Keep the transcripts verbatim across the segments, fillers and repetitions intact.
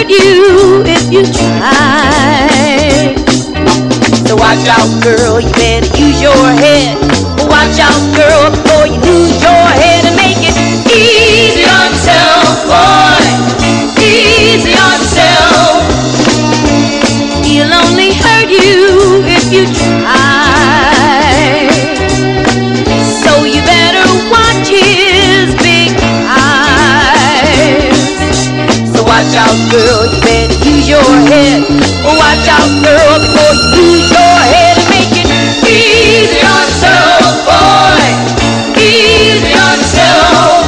hurt you if you try. So watch out, girl, you better use your head. Watch out, girl, before you lose your head. And make it easy on yourself, boy. Easy on yourself. He'll only hurt you if you try. So you better watch his big eyes. So watch out, girl, you better use your head. Watch out, girl, before you lose your head. And make it easy on yourself, boy. Easy on yourself.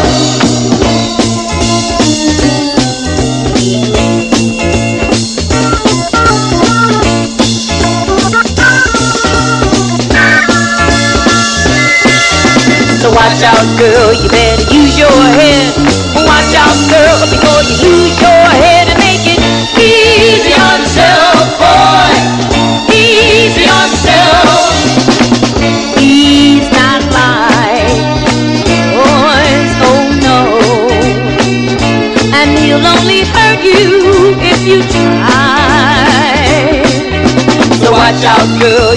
So watch out, girl, you better use your head. Watch out, girl, before you lose your head. And make it easy on yourself, boy. Easy on yourself. He's not like boys, oh no. And he'll only hurt you if you try. So watch out, girl,